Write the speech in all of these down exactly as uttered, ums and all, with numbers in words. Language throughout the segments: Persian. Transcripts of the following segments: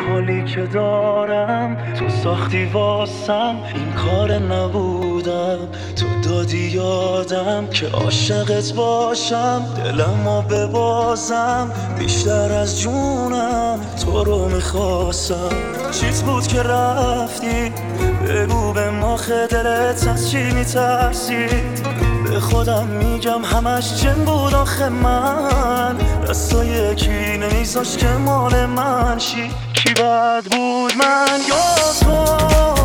حالی که دارم تو ساختی واسم، این کار نبودم تو دادی یادم که عاشقت باشم، دلمو ببازم بیشتر از جونم، تو رو میخواستم. چیت بود که رفتی بگو به ما دلت از چی میترسید؟ به خودم میگم همش جن بود آخه من، دستای کی نمیذاش که مال من شی. کی بد بود من یا تو؟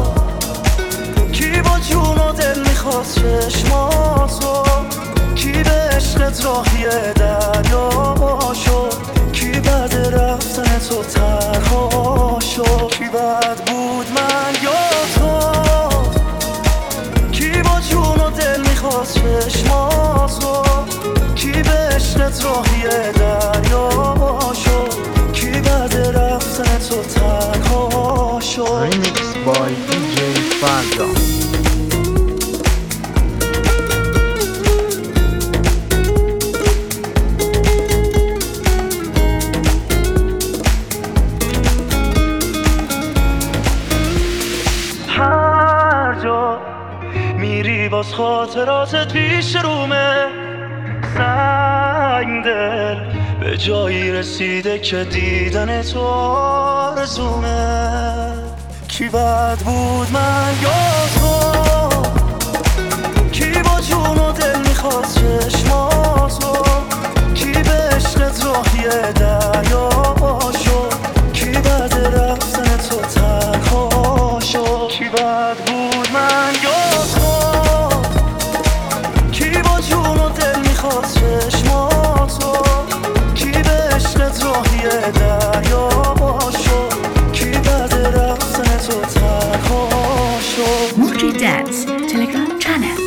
کی با جون و دل میخواست چشماتو؟ کی به عشقت راهی دریا شد؟ کی بعد رفتن تو تنها شد؟ کی بد بود من یا تو؟ کی با جون و دل میخواست چشماتو؟ کی به عشقت راهی دریا شد؟ کی بعد رفتن تو تنها شد؟ Remix by دی جی فردا. هر جا میری باز خاطراتت پیش رومه، سنگ دل به جایی رسیده که دیدن تو آرزومه. کی بد بود من یا تو؟ کی با جون و دل میخواست چشماتو؟ کی به عشقت راهی دریا شد؟ کی بعد رفتن تو تنها شد؟ کی بد بود من یا تو؟ کی با جون و دل میخواست چشماتو؟ کی به عشقت راهی دریا شد؟ کی بعد رفتن تو تنها شد؟ Mukri Dance Telegram channel.